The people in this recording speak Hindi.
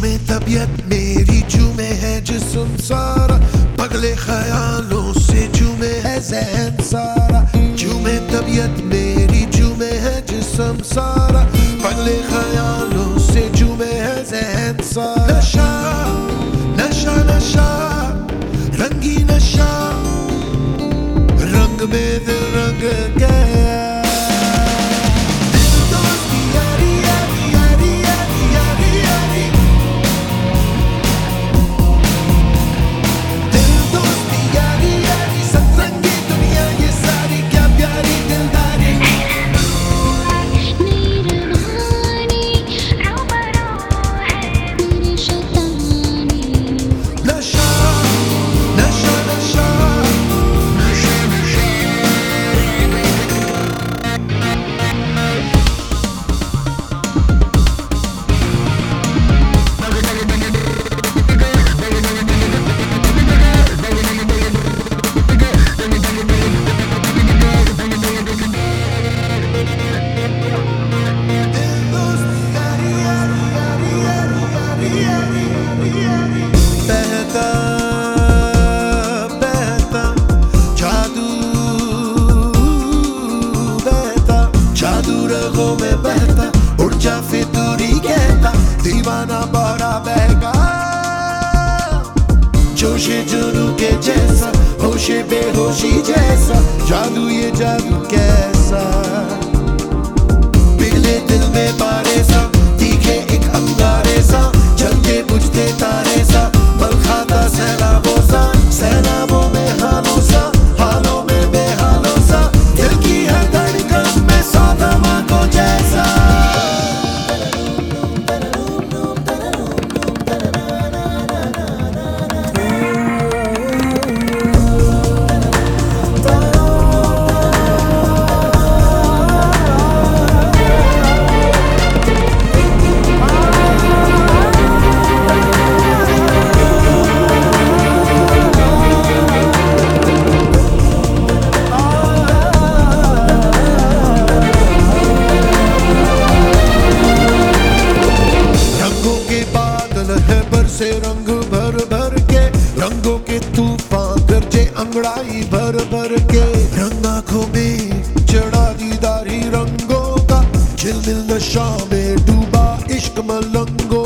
झूमे तबीयत मेरी, झूमे है जिस्म सारा, पगले ख्यालों से झूमे है ज़हन सारा। झूमे तबीयत मेरी, झूमे है जिस्म सारा, पगले ख्यालों से झूमे है ज़हन सारा। नशा नशा नशा रंगी नशा, रंग में दिल रंग गया। में बहता उड़ जा फितूरी कहता, दीवाना बड़ा बहका, जोशे जुनू के जैसा, होशे बेहोशी जैसा, जादू ये जादू कैसा। पिघले दिल में पारे सा, तीखे एक अंगारे सा, जलते बुझते तारे सा, बल खाता सैलाबों सा, सैलाबों में हालों सा, हालों में बेहालों सा, दिल की हर धड़कन में सौदामा को जैसा। से रंग भर भर के, रंगों के तूफान गरजे अंगड़ाई भर भर के, रंग आंखों में चढ़ा दीदारी रंगों का, झिलमिल नशा में डूबा इश्क मलंगों